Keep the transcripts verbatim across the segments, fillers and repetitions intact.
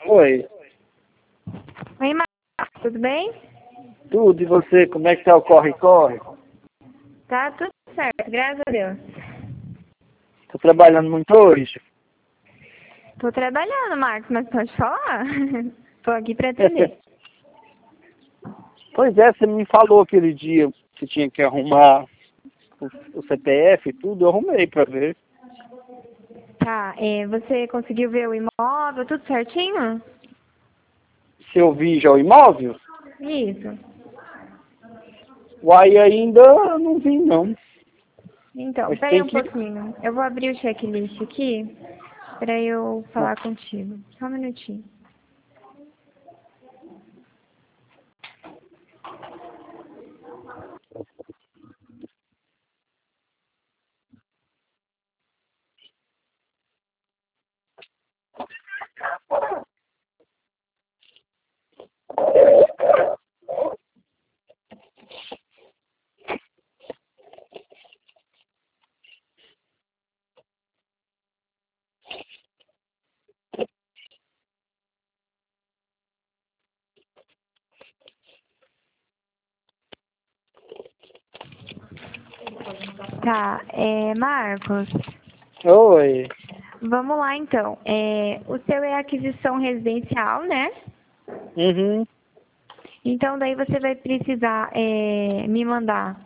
Oi, Oi, Marcos, tudo bem? tudo, e você? Como é que tá o corre-corre? Tá tudo certo, graças a Deus. Tá trabalhando muito hoje? Tô trabalhando, Marcos, mas pode falar? Tô aqui pra atender. Pois é, você me falou aquele dia que tinha que arrumar o, o C P F e tudo, eu arrumei pra ver. Tá, é, você conseguiu ver o imóvel, tudo certinho? Se eu vi já o imóvel, Isso. uai, ainda não vi não. Então, Mas peraí tem um que... pouquinho. Eu vou abrir o checklist aqui pra eu falar contigo. Só um minutinho. Tá, é, Marcos, Oi, vamos lá então. É, o seu é aquisição residencial, né? uhum, Então, daí você vai precisar é, me mandar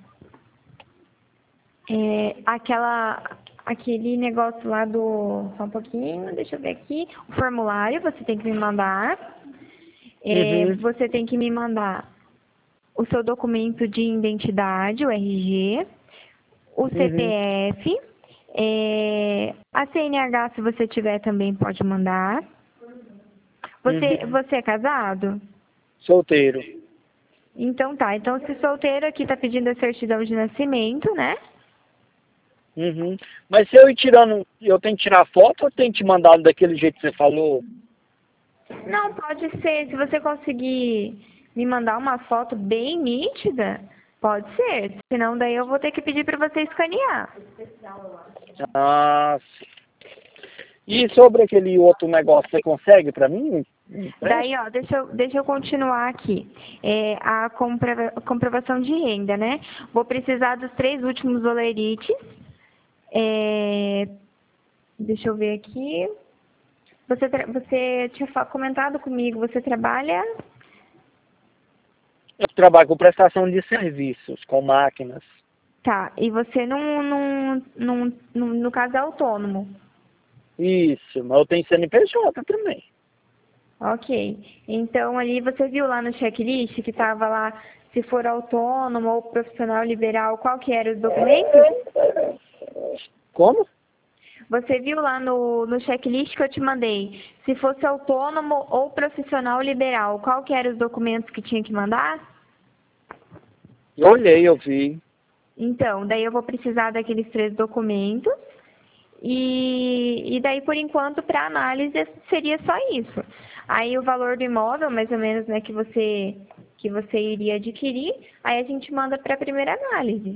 é, aquela, aquele negócio lá do... Só um pouquinho, deixa eu ver aqui. O formulário você tem que me mandar. É, uhum, você tem que me mandar o seu documento de identidade, o R G, o uhum, C P F, é, a C N H, se você tiver, também pode mandar. Você, uhum. você é casado? Solteiro. Então tá. Então, se solteiro aqui tá pedindo a certidão de nascimento, né? Uhum. Mas se eu ir tirando, eu tenho que tirar foto ou tenho que te mandar daquele jeito que você falou? Não, pode ser. Se você conseguir me mandar uma foto bem nítida, pode ser. Senão, daí eu vou ter que pedir para você escanear. Ah, sim. E sobre aquele outro negócio, você consegue pra mim? Um Daí, empréstimo? ó, deixa eu, deixa eu continuar aqui. É, a comprova- comprovação de renda, né? Vou precisar dos três últimos olerites. É, deixa eu ver aqui. Você, tra- você tinha fa- comentado comigo, você trabalha... Eu trabalho com prestação de serviços, com máquinas. Tá, e você não, não, não, não, no caso é autônomo. Isso, mas eu tenho C N P J também. Ok. Então ali você viu lá no checklist que estava lá se for autônomo ou profissional liberal, qual que eram os documentos? Como? Você viu lá no, no checklist que eu te mandei, se fosse autônomo ou profissional liberal, qual que eram os documentos que tinha que mandar? Eu olhei, eu vi. Então, daí eu vou precisar daqueles três documentos. E, e daí, por enquanto, para análise seria só isso. Aí o valor do imóvel, mais ou menos, né, que você, que você iria adquirir, aí a gente manda para a primeira análise.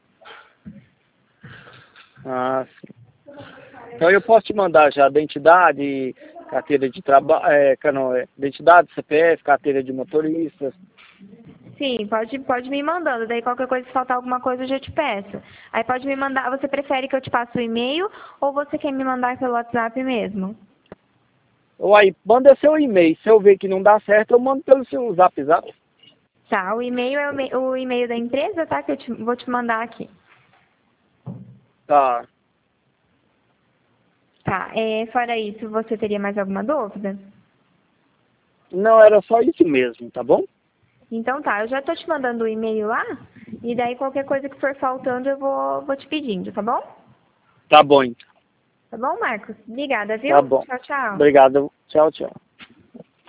Ah, sim. Então eu posso te mandar já identidade, carteira de trabalho, é, ca- não, é, identidade, C P F, carteira de motorista. Sim, pode, pode me mandando. Daí qualquer coisa, se faltar alguma coisa, eu já te peço. Aí pode me mandar. Você prefere que eu te passe o e-mail ou você quer me mandar pelo WhatsApp mesmo? Ou aí, manda seu e-mail. Se eu ver que não dá certo, eu mando pelo seu zap zap. Tá, o e-mail é o, me- o e-mail da empresa, tá? Que eu te- vou te mandar aqui. Tá. Tá, é, fora isso, você teria mais alguma dúvida? Não, era só isso mesmo, tá bom? Então tá, eu já tô te mandando o e-mail lá, e daí qualquer coisa que for faltando eu vou, vou te pedindo, tá bom? Tá bom, então. Tá bom, Marcos? Obrigada, Tá viu? bom. Tchau, tchau. Obrigado. Tchau, tchau.